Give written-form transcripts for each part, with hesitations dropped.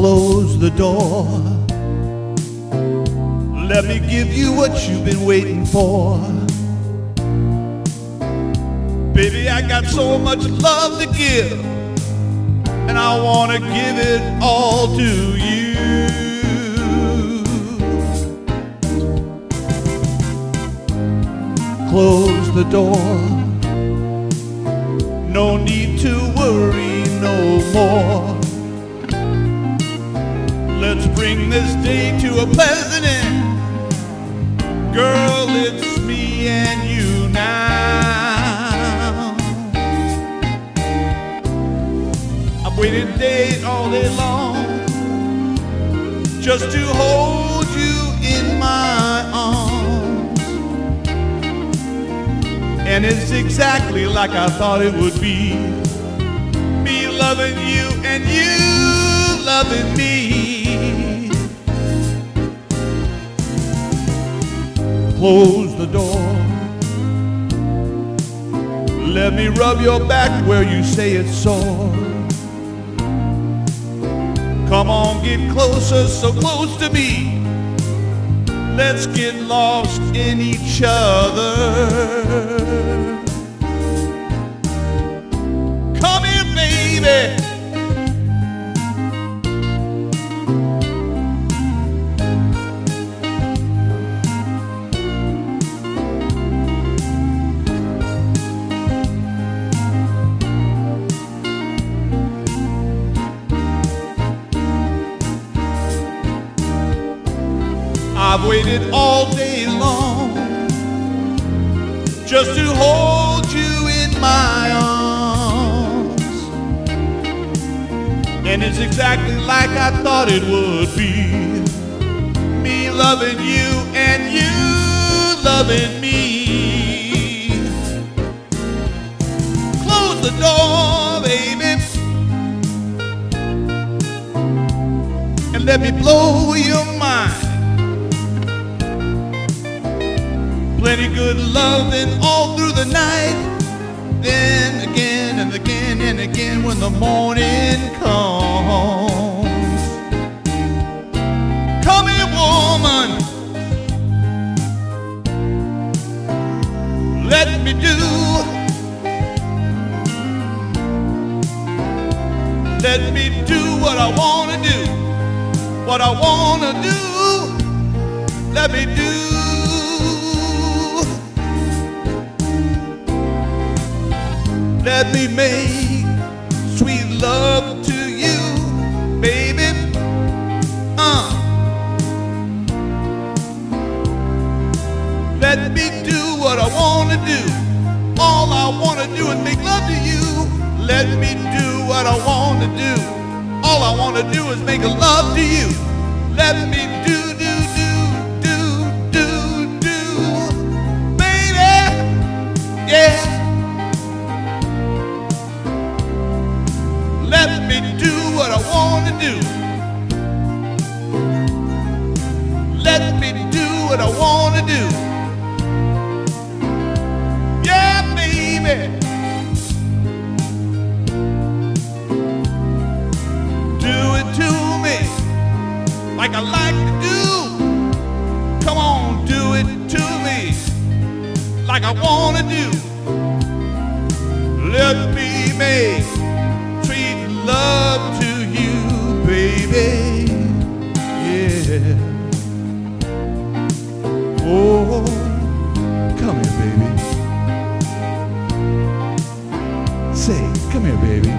close the door. Let me give you what you've been waiting for. Baby, I got so much love to give, and I want to give it all to you. Close the door. No need to worry no more. Let's bring this day to a pleasant end. Girl, it's me and you now. I've waited days all day long just to hold you in my arms. And it's exactly like I thought it would be. Me loving you and you loving me. Close the door. Let me rub your back where you say it's sore. Come on, get closer, so close to me. Let's get lost in each other. Come here, baby. I've waited all day long just to hold you in my arms. And it's exactly like I thought it would be. Me loving you and you loving me. Close the door, baby, and let me blow your mind. Plenty good loving all through the night. Then again and again and again when the morning comes. Come here, woman. Let me do what I want to do. What I want to do. Let me do. Let me make sweet love to you, baby. Let me do what I want to do. All I want to do is make love to you. Let me do what I want to do. All I want to do is make love to you. Let me do, baby. Yeah. Let me do what I want to do. Let me do what I want to do. Yeah, baby. Do it to me like I like to do. Come on, do it to me like I want to do. Let me make love to you, baby. Yeah. Oh, come here, baby. Say, come here, baby.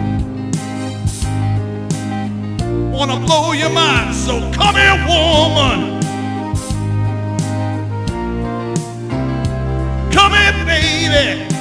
Wanna blow your mind, so come here, woman. Come here, baby.